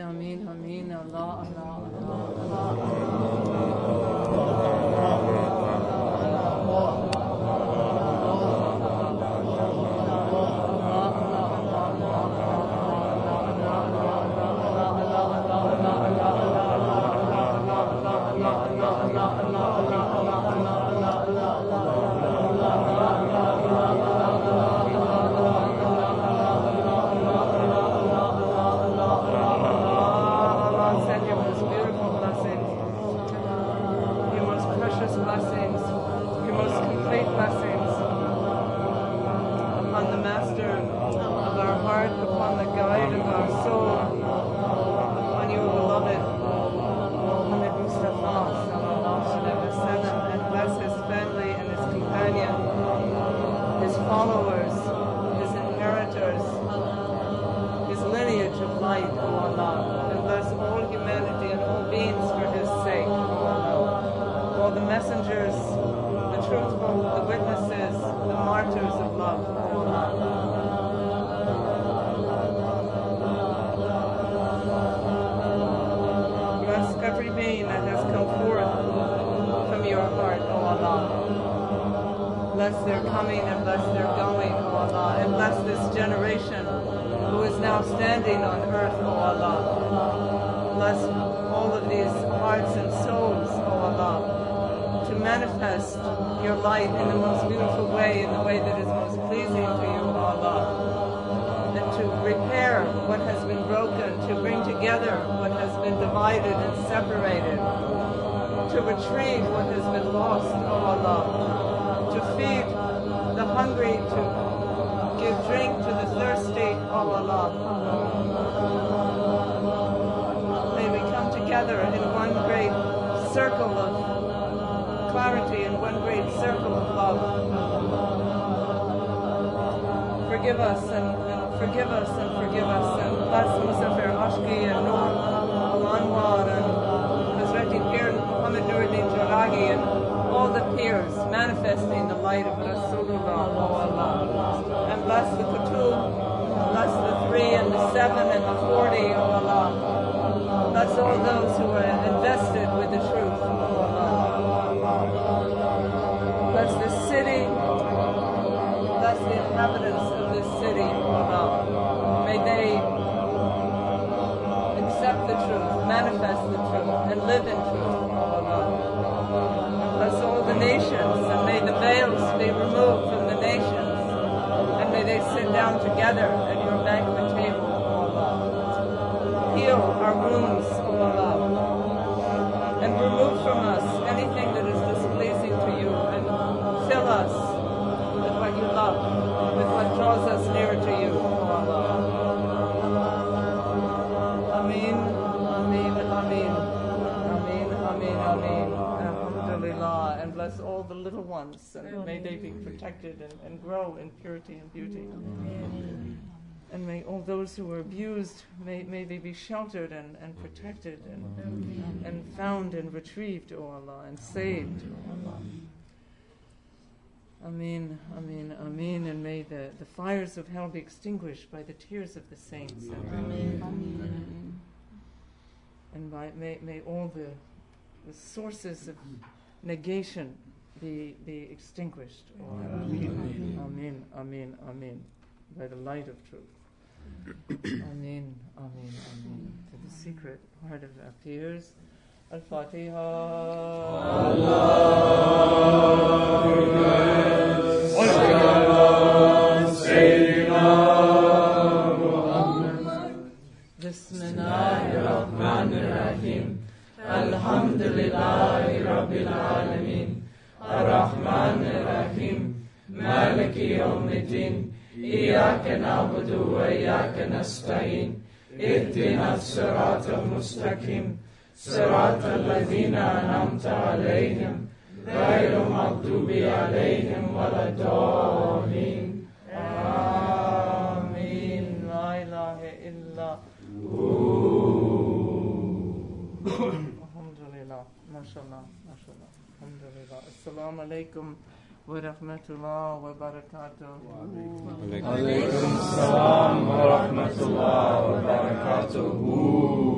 Ameen, Ameen, Allah, Allah, bless their coming and bless their going, O Allah, and bless this generation who is now standing on earth, O Allah. Bless all of these hearts and souls, O Allah, to manifest your light in the most beautiful way, in the way that is most pleasing to you, O Allah, and to repair what has been broken, to bring together what has been divided and separated, to retrieve what has been lost, O Allah, to feed the hungry, to give drink to the thirsty, O Allah. May we come together in one great circle of clarity and one great circle of love. Forgive us and forgive us and forgive us, and bless Musafir Ashki and Noor Al-Anwar and Hazreti Pir Muhammad Nuruddin Jaragi and all the peers manifesting the light of Rasulullah, O Allah. And bless the Kutub, bless the 3 and the 7 and the 40, O Allah. Bless all those who are invested with the truth, O Allah. Bless this city, bless the inhabitants of this city, O Allah. May they accept the truth, manifest the truth, and live in truth, O Allah. Bless all the nations, and may the veils be removed from the nations, and may they sit down together at your banquet table, O Allah. Heal our wounds, O Allah, and remove from us anything that is displeasing to you, and fill us with what you love, with what draws us nearer to you, O Allah. Ameen, Ameen, Ameen, Ameen, Ameen, Ameen. And bless all the little ones, and may they be protected and grow in purity and beauty. And may all those who are abused, may they be sheltered and protected and found and retrieved, O Allah, and saved, O Allah. Ameen, Ameen, Ameen, and may the fires of hell be extinguished by the tears of the saints. And may all the sources of negation be extinguished. Ameen, Ameen, Ameen, Ameen, by the light of truth. Ameen, Ameen, Ameen. To the secret heart of our peers. Al-Fatiha. Bismillahirrahmanirrahim. Alhamdulillahi Rabbil Alameen. Ar-Rahmanir-Rahim. Maliki Yawmiddin. Iyaka na'budu wa iyaka nasta'in. Ihdina as-sirata al-mustaqim. Sirata alladhina an'amta alayhim. Ghayru maghdubi alayhim waladdallin. Ameen. La ilaha illa. Alhamdulillah. MashaAllah. MashaAllah. Alhamdulillah. Assalamu alaikum wa rahmatullah wa barakatuh. Alaykum assalam wa rahmatullah wa barakatuh.